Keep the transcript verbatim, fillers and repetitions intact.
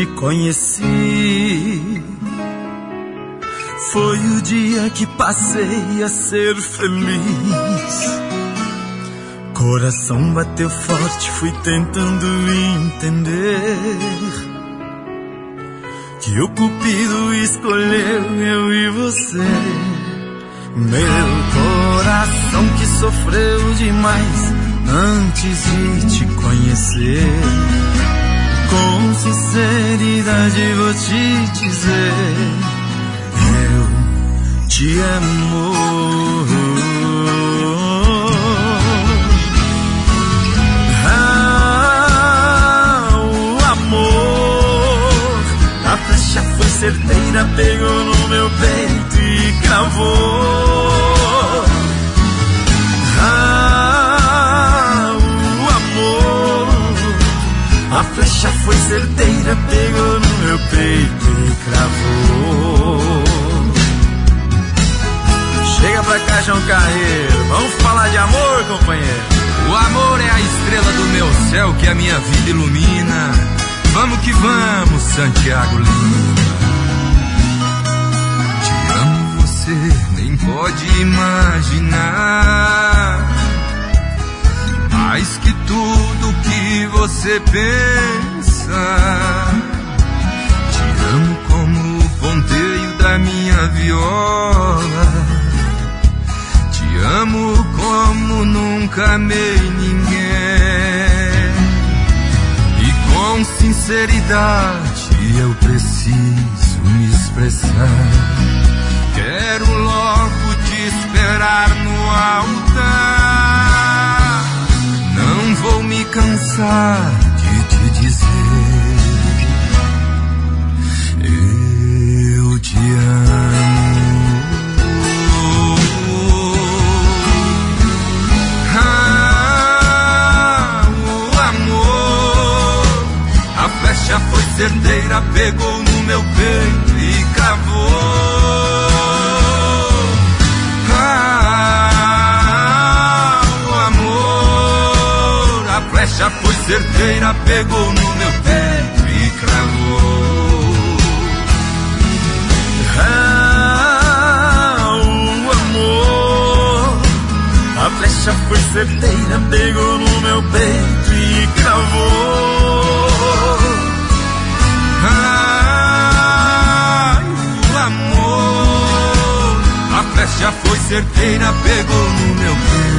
te conheci. Foi o dia que passei a ser feliz. Coração bateu forte, fui tentando entender que o cupido escolheu eu e você. Meu coração que sofreu demais antes de te conhecer. Com sinceridade vou te dizer, eu te amo. Ah, o amor, a flecha foi certeira, pegou no meu peito e cravou. Ah, o amor, a flecha foi certeira, pegou no meu peito e cravou. Chega pra cá, João Carreiro, vamos falar de amor, companheiro. O amor é a estrela do meu céu que a minha vida ilumina. Vamos que vamos, Santiago Lima. Te amo, você nem pode imaginar. Mais que tudo que você pensa. Te amo como o ponteio da minha viola. Te amo como nunca amei ninguém. E com sinceridade eu preciso me expressar. Quero logo te esperar no altar. Não vou me cansar de te dizer, eu te amo. Já foi certeira, pegou no meu peito e cravou. Ah, o amor, a flecha foi certeira, pegou no meu peito e cravou. Ah, o amor, a flecha foi certeira, pegou no meu peito e cravou. A flecha foi certeira, pegou no meu peito